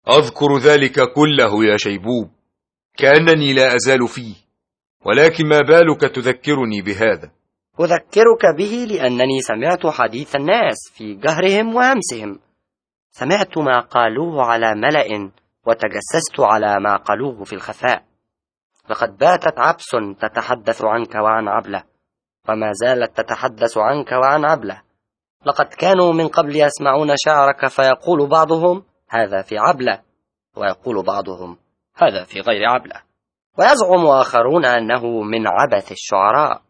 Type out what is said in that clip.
أذكر ذلك كله يا شيبوب، كأنني لا أزال فيه، ولكن ما بالك تذكرني بهذا؟ أذكرك به لأنني سمعت حديث الناس في جهرهم وهمسهم، سمعت ما قالوه على ملأ وتجسست على ما قالوه في الخفاء. لقد باتت عبس تتحدث عنك وعن عبلة، وما زالت تتحدث عنك وعن عبلة. لقد كانوا من قبل يسمعون شعرك فيقول بعضهم هذا في عبلة، ويقول بعضهم هذا في غير عبلة، ويزعم آخرون أنه من عبث الشعراء.